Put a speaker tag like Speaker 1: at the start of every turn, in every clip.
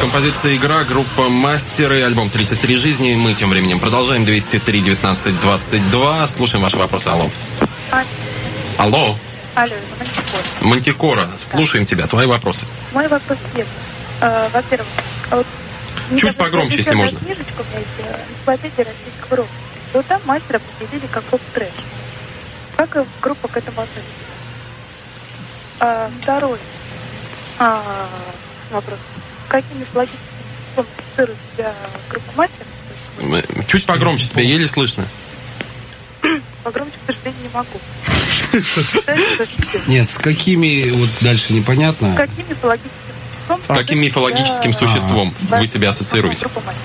Speaker 1: Композиция «Игра», группа «Мастеры», альбом «33 жизни». Мы тем временем продолжаем. 203-19-22. Слушаем ваши вопросы. Алло. Алло.
Speaker 2: Алло, это
Speaker 1: Мантикора. Слушаем тебя. Твои вопросы.
Speaker 2: Мой вопрос есть. Во-первых, вот
Speaker 1: чуть погромче, если можно.
Speaker 2: Книжечка у меня есть, энциклопедия российского рока. Вот там мастера определили как рок-трэш. Как группа к этому относится? Второй вопрос. Какими логическими ассоциирует себя группа «Мастер»?
Speaker 1: Чуть погромче, тебя еле слышно.
Speaker 2: Погромче, к сожалению, не могу.
Speaker 3: Нет, с какими, вот дальше непонятно.
Speaker 2: С каким
Speaker 1: мифологическим существом вы себя ассоциируете?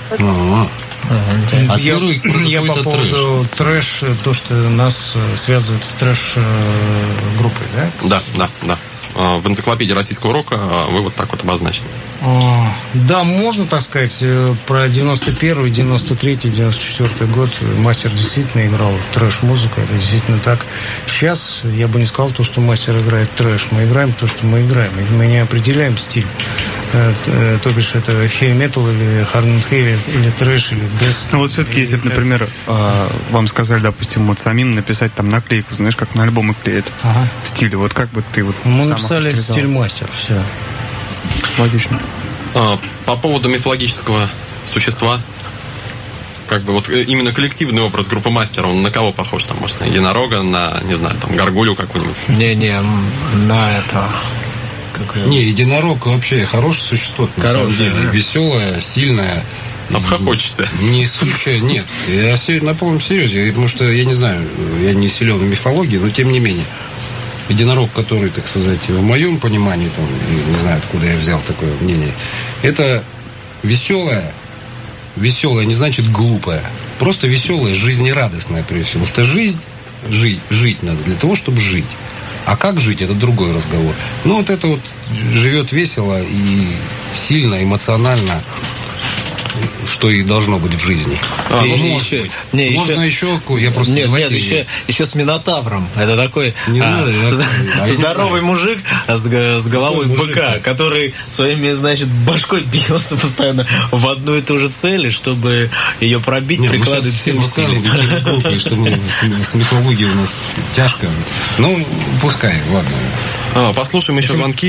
Speaker 4: Я по поводу трэш, то, что нас связывает с трэш-группой, да?
Speaker 1: Да. В энциклопедии российского рока вы вот так вот обозначены.
Speaker 4: Да, можно так сказать. Про 91-й, 93-й, 94-й год Мастер действительно играл трэш-музыку. Это действительно так. Сейчас я бы не сказал то, что Мастер играет трэш. Мы играем то, что мы играем. Мы не определяем стиль. То бишь это heavy metal или hard and heavy, или трэш, или death.
Speaker 5: Ну вот все-таки, если бы, например, вам сказали, допустим, вот самим написать там наклейку, знаешь, как на альбомы клеят стиль, вот как бы ты вот
Speaker 4: мы написали стиль Мастер, все.
Speaker 5: Логично.
Speaker 1: По поводу мифологического существа, как бы вот именно коллективный образ группы «Мастер», он на кого похож? Там, может, на единорога, на, не знаю, там, горгулю какую-нибудь?
Speaker 3: Не, на это... Не, единорог вообще хорошее существо, на самом деле. Веселое, сильное.
Speaker 1: Обхохочешься.
Speaker 3: Несущее, нет. Я на полном серьезе, потому что, я не знаю, я не силен в мифологии, но тем не менее. Единорог, который, так сказать, в моем понимании, там, не знаю, откуда я взял такое мнение, это веселое не значит глупое. Просто веселое, жизнерадостное, прежде всего. Потому что жить надо для того, чтобы жить. А как жить, это другой разговор. Ну, вот это вот живет весело и сильно, эмоционально, что и должно быть в жизни. Можно еще я просто
Speaker 6: еще с Минотавром. Это такой здоровый мужик с головой быка, который своими, значит, башкой бьется постоянно в одну и ту же цель, чтобы ее пробить, прикладывать все усилия.
Speaker 3: Что мы с мифологией у нас тяжко. Ну, пускай, ладно.
Speaker 1: Послушаем еще звонки.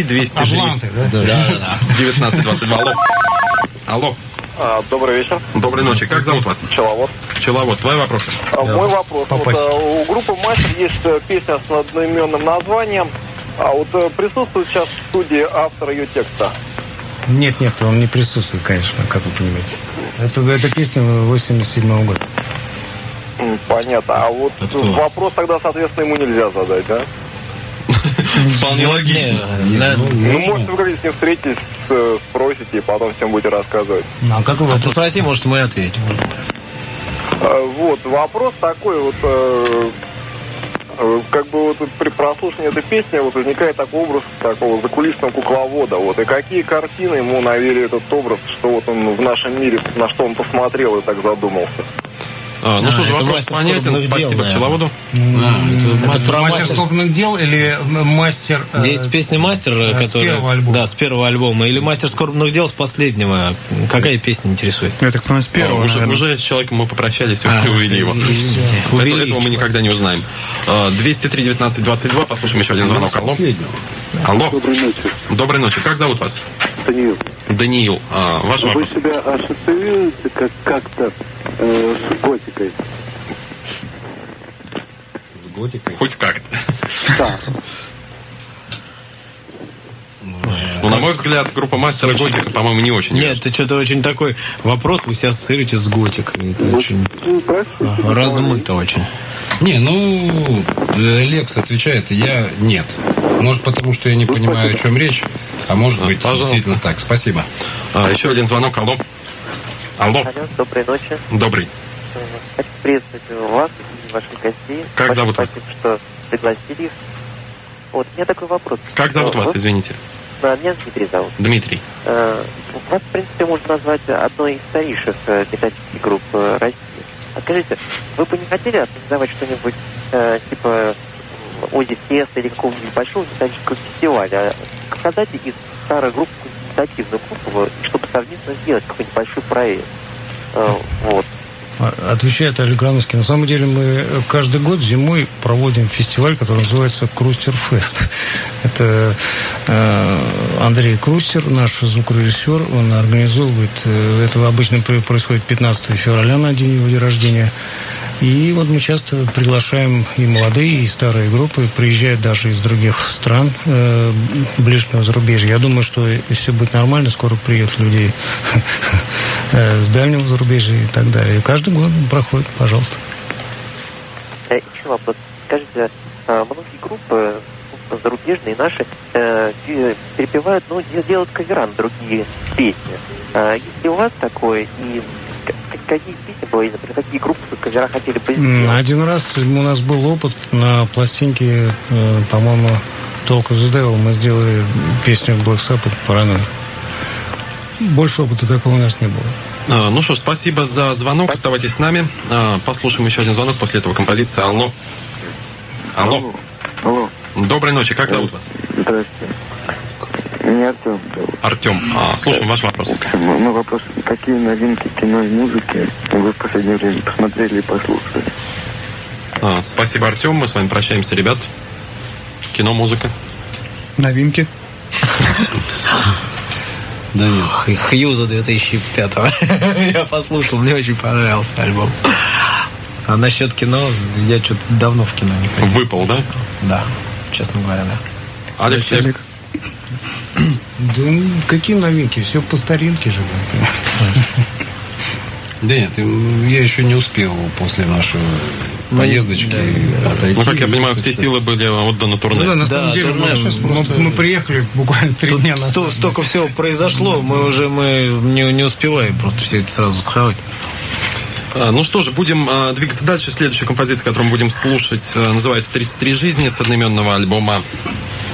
Speaker 1: 19-22. Алло.
Speaker 7: Добрый вечер.
Speaker 1: Доброй ночи. Как зовут вас? Пчеловод. Твои вопросы?
Speaker 7: Мой вопрос. Вот, у группы «Мастер» есть песня с одноименным названием. А вот присутствует сейчас в студии автор ее текста?
Speaker 4: Нет, он не присутствует, конечно, как вы понимаете. Это песня 87-го года.
Speaker 7: Понятно. А вот вопрос тогда, соответственно, ему нельзя задать, да?
Speaker 1: Вполне логично.
Speaker 7: Может, вы как-нибудь с ним встретитесь, спросите, и потом всем будете рассказывать.
Speaker 4: А как вы вопрос?
Speaker 6: Спроси, может, мы ответим.
Speaker 7: Вот, вопрос такой вот, как бы вот при прослушивании этой песни вот возникает такой образ такого закулисного кукловода, вот, и какие картины ему навели этот образ, что вот он в нашем мире, на что он посмотрел и так задумался.
Speaker 1: Ну что ж, вопрос понятен. Спасибо пчеловоду.
Speaker 4: Это про мастер скорбных дел или мастер...
Speaker 6: Здесь песня «Мастер», которая...
Speaker 4: С первого альбома.
Speaker 6: Да, с первого альбома. Или «Мастер скорбных дел» с последнего. Какая песня интересует?
Speaker 5: Я так понимаю, с первого,
Speaker 1: уже с человеком мы попрощались и увели его. Этого мы никогда не узнаем. 203-19-22. Послушаем еще один звонок. Алло.
Speaker 7: Доброй ночи.
Speaker 1: Доброй ночи. Как зовут вас?
Speaker 7: Даниил.
Speaker 1: Ваш вопрос.
Speaker 7: Вы себя ассоциируете как-то с готикой?
Speaker 3: С готикой?
Speaker 1: Хоть как-то.
Speaker 7: Да.
Speaker 1: Ну, на мой взгляд, группа «Мастер» и готика, по-моему, не очень.
Speaker 6: Нет, это что-то очень такой вопрос, вы себя ассоциируете с готикой. Это очень размыто очень.
Speaker 3: Не, Лекс отвечает, я нет. Может, потому что я не понимаю, о чем речь, а может быть, действительно так. Спасибо.
Speaker 1: Еще один звонок. Алло.
Speaker 8: Доброй ночи.
Speaker 1: Добрый.
Speaker 8: Хочу приветствовать вас и ваших гостей.
Speaker 1: Как зовут вас?
Speaker 8: Спасибо, что пригласили их. Вот, у меня такой вопрос.
Speaker 1: Как зовут вас, извините?
Speaker 8: Меня Дмитрий зовут.
Speaker 1: Дмитрий.
Speaker 8: Вас, в принципе, можно назвать одной из старейших металлических групп России. А скажите, вы бы не хотели организовать что-нибудь типа Ози Феста или какого-нибудь большого металлического фестиваля? Создать из старых групп репетативную группу, чтобы совместно сделать какой-нибудь большой проект. Вот.
Speaker 4: Отвечает Олег Грановский. На самом деле мы каждый год зимой проводим фестиваль, который называется Крустерфест. Это Андрей Крустер, наш звукорежиссер, он организовывает, это обычно происходит 15 февраля на день его дня рождения. И вот мы часто приглашаем и молодые, и старые группы, приезжают даже из других стран ближнего зарубежья. Я думаю, что если все будет нормально, скоро приедут люди с дальнего зарубежья и так далее. И каждый год проходит, пожалуйста.
Speaker 8: Еще вопрос. Скажите, многие группы зарубежные наши перепевают, делают кавера на другие песни. Есть ли у вас такое? И какие песни были, например, какие группы кавера хотели бы сделать?
Speaker 4: Один раз у нас был опыт на пластинке, по-моему, Talk of the Devil. Мы сделали песню Black Sabbath Paranoid. Больше опыта такого у нас не было.
Speaker 1: Ну что ж, спасибо за звонок. Оставайтесь с нами. Послушаем еще один звонок. После этого композиция. Алло. Алло.
Speaker 9: Алло.
Speaker 1: Доброй ночи. Как зовут вас?
Speaker 9: Здравствуйте. Меня Артем.
Speaker 1: Артем. Слушаем ваш вопрос.
Speaker 9: Мой вопрос. Какие новинки кино и музыки вы в последнее время посмотрели и послушали?
Speaker 1: Спасибо, Артем. Мы с вами прощаемся, ребят. Кино, музыка.
Speaker 5: Новинки.
Speaker 3: Да нет.
Speaker 6: Хьюза 2005-го. Я послушал, мне очень понравился альбом. А насчет кино, я что-то давно в кино не ходил.
Speaker 1: Выпал, да?
Speaker 6: Да, честно говоря, да.
Speaker 1: Алекс.
Speaker 4: Да какие новинки? Все по старинке же.
Speaker 3: Да нет, я еще не успел после нашей поездочки отойти.
Speaker 1: Как я понимаю, все силы были отданы турне.
Speaker 4: Да, на самом деле, мы приехали буквально 3 дня назад.
Speaker 6: Столько всего произошло, мы не успеваем просто все это сразу схавать.
Speaker 1: Ну что же, будем двигаться дальше. Следующая композиция, которую мы будем слушать, называется «33 жизни» с одноименного альбома